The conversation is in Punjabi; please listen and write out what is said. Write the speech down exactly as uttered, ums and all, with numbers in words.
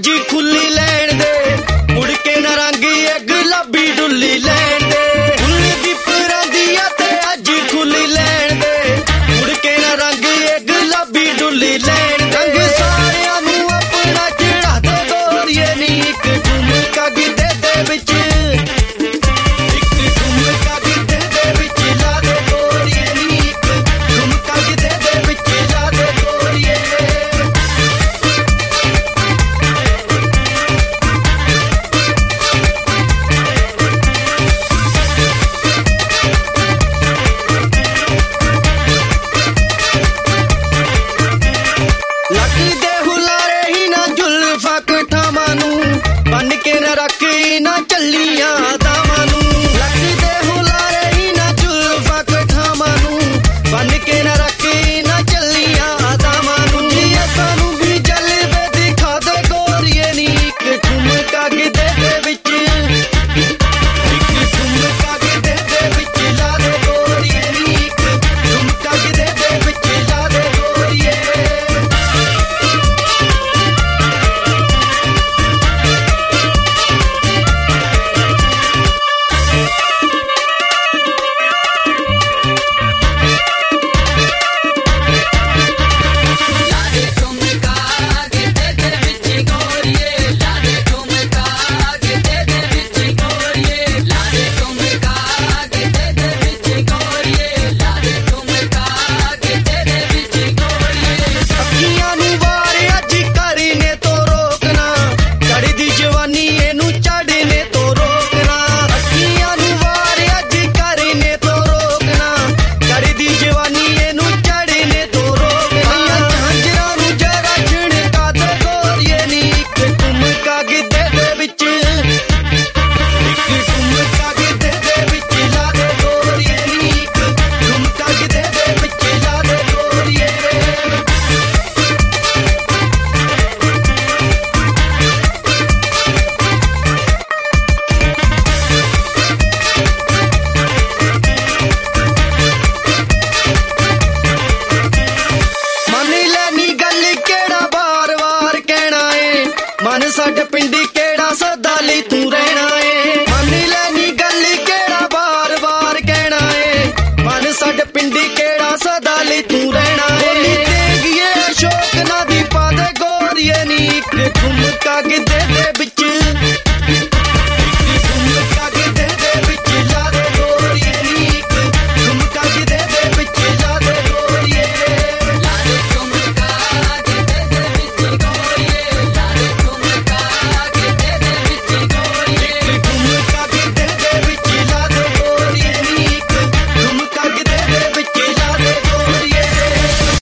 ਅੱਜ ਖੁੱਲੀ ਲੈਣ ਦੇ ਮੁੜ ਕੇ ਨਾ ਰੰਗ ਇਹ ਗੁਲਾਬੀ ਡੁੱਲੀ ਲੈਣ ਦੇ ਫੁੱਲ ਦੀ ਪਰਾਂਦੀਆਂ ਤੇ ਅੱਜ ਖੁੱਲੀ ਲੈਣ ਦੇ ਮੁੜ ਕੇ ਨਾ ਰੰਗ ਇਹ ਗੁਲਾਬੀ ਡੁੱਲੀ ਲੈਣ ਰੰਗ ਸਾਰਿਆਂ ਨੂੰ ਆਪਣਾ ਚੜਾ ਦੇ ਗੋਰੀਏ ਨੀ ਇੱਕ ਠੁਮਕਾ ਗਿੱਧੇ ਦੇ ਵਿੱਚ ਇੱਕ ਠੁਮਕਾ ਗਿੱਧੇ ਦੇ ਵਿੱਚ ਲਾ ਦੇ ਗੋਰੀਏ ਨੀ ਇੱਕ ਠੁਮਕਾ ਗਿੱਧੇ ਦੇ ਵਿੱਚ ਲਾ ਦੇ ਗੋਰੀਏ ਲੱਗਦੇ ਹੁਲਾਰੇ ਹੀ ਨਾ ਜ਼ੁਲਫਾਂ ਕਠਾਵਾਂ ਨੂੰ ਬੰਨ ਕੇ ਨਾ ਰੱਖੀ ਨਾ ਚੱਲੀਆਂ ਦਾਵਾਂ ਨੂੰ ਲੱਗਦੇ ਹੁਲਾਰੇ ਹੀ ਨਾ ਜ਼ੁਲਫਾਂ ਕਠਾਵਾਂ ਨੂੰ ਬੰਨ ਕੇ ਨਾ ਰੱਖੀ ਨਾ ਚੱਲੀਆਂ ਦਾਵਾਂ ਨੂੰ ਜੀ ਸਾਨੂੰ ਵੀ ਜਲਵੇ ਦਿਖਾ ਦੇ ਗੋਰੀਏ ਨੀ ਇੱਕ ਠੁਮਕਾ ਗਿੱਧੇ ਦੇ ਵਿੱਚ ਇੱਕ ਠੁਮਕਾ ਗਿੱਧੇ ਦੇ ਵਿੱਚ ਲਾ ਦੇ ਗੋਰੀਏ ਨੀ ਇੱਕ ਠੁਮਕਾ ਗਿੱਧੇ ਦੇ ਵਿੱਚ ਲਾ ਦੇ ਗੋਰੀਏ ਅੱਖੀਆਂ ਨੂੰ ਵਾਰ ਅੱਜ ਕਰਨੇ ਤੋਂ ਰੋਕਣਾ ਚੜ੍ਹਦੀ ਜਵਾਨੀ ਇਹਨੂੰ ਚੜ੍ਹਨੇ ਤੋਂ ਰੋਕਣਾ ਅੱਖੀਆਂ ਨੂੰ ਵਾਰ ਅੱਜ ਕਰਨੇ ਤੋਂ ਰੋਕਣਾ ਚੜ੍ਹਦੀ ਜਵਾਨੀ ਇਹਨੂੰ ਚੜ੍ਹਨੇ ਤੋਂ ਰੋਕਣਾ ਝਾਂਜਰਾਂ ਨੂੰ ਜਰਾ ਛਿਣਕਾ ਦੇ ਗੋਰੀਏ ਨੀ ਇੱਕ ਠੁਮਕਾ ਗਿੱਧੇ ਦੇ ਵਿੱਚ ਇੱਕ ਠੁਮਕਾ ਗਿੱਧੇ ਦੇ ਵਿੱਚ ਲਾ ਦੇ ਗੋਰੀਏ ਨੀ ਇੱਕ ਠੁਮਕਾ ਗਿੱਧੇ ਦੇ ਵਿੱਚ ਲਾ ਦੇ ਗੋਰੀਏ ਮੰਨ ਲੈ ਨੀ ਗੱਲ ਕਿਹੜਾ ਵਾਰ-ਵਾਰ ਕਹਿਣਾ ਏ ਮਨ ਸਾਡੇ ਪਿੰਡੀ ਕਿਹੜਾ ਸਦਾ ਲਈ ਤੂੰ ਰਹਿਣਾ ਏ ਮੰਨ ਲੈ ਨੀ ਗੱਲ ਕਿਹੜਾ ਵਾਰ-ਵਾਰ ਕਹਿਣਾ ਏ ਮਨ ਸਾਡੇ ਪਿੰਡੀ ਕਿਹੜਾ ਸਦਾ ਲਈ ਤੂੰ ਰਹਿਣਾ ਏ ਬੋਲੀ ਤੇਗੀਏ ਅਸ਼ੋਕ ਨਾ ਦੀ ਪਾ ਦੇ ਗੋਰੀਏ ਨੀ ਇੱਕ ਠੁਮਕਾ ਗਿੱਧੇ